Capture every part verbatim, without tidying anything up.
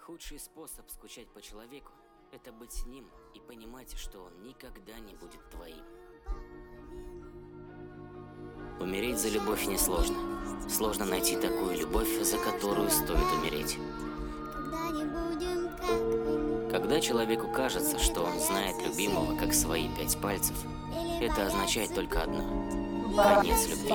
Худший способ скучать по человеку – это быть с ним и понимать, что он никогда не будет твоим. Умереть за любовь несложно. Сложно найти такую любовь, за которую стоит умереть. Когда человеку кажется, что он знает любимого как свои пять пальцев, это означает только одно – конец любви.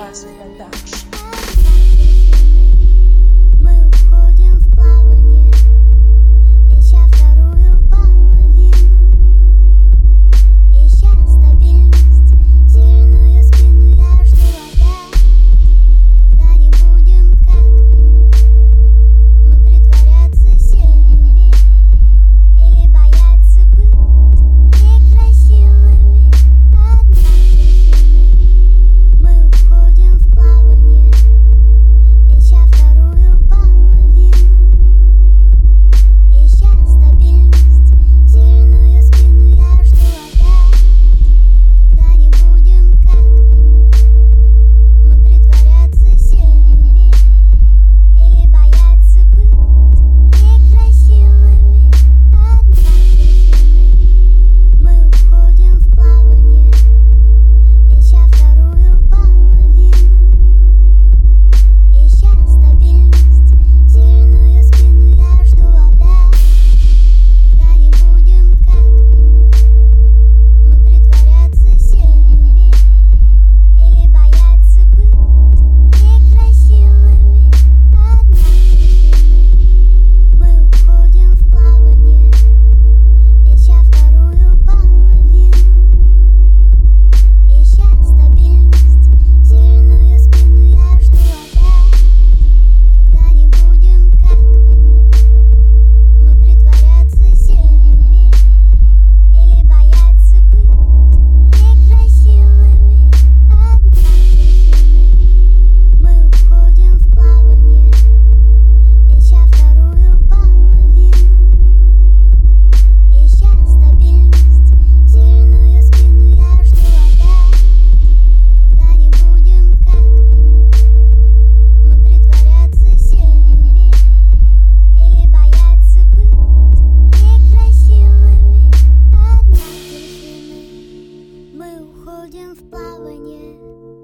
В плавание,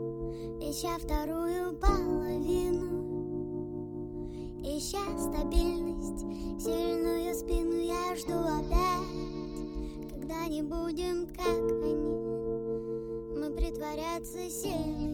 ища вторую половину, ища стабильность, сильную спину, я жду опять, когда не будем как они, мы притворяться сильными.